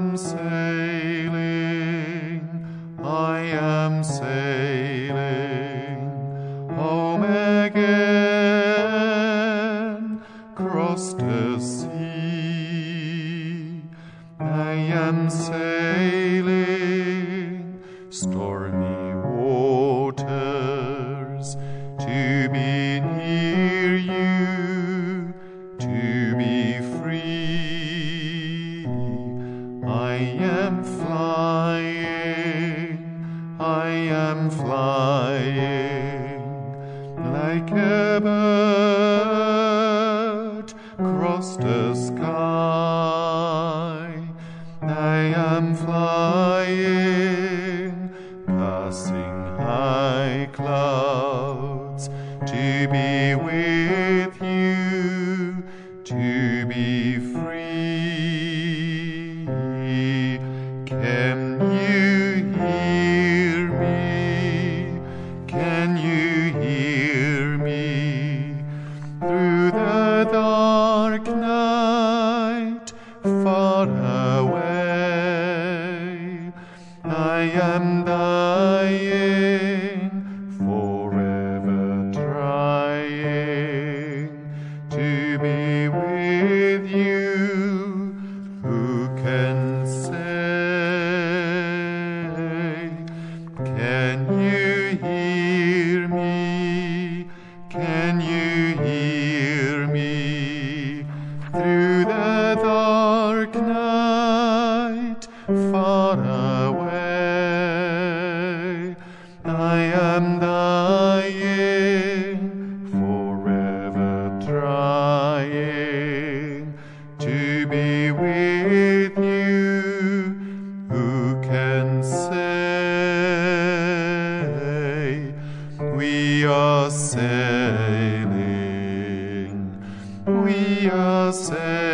am sailing home again, across the sea. I am sailing stormy waters to be near you, to be free. I am flying like a bird across the sky. I am flying, passing high clouds to be with you, to be free. Can you hear me? Can you hear me through the dark night, far away? I am dying, forever trying to be with you. Who can say? Can you hear me? Can you hear me through the dark night, far away? I am dying, forever trying to be with you. Who can say? We are sailing, we are sailing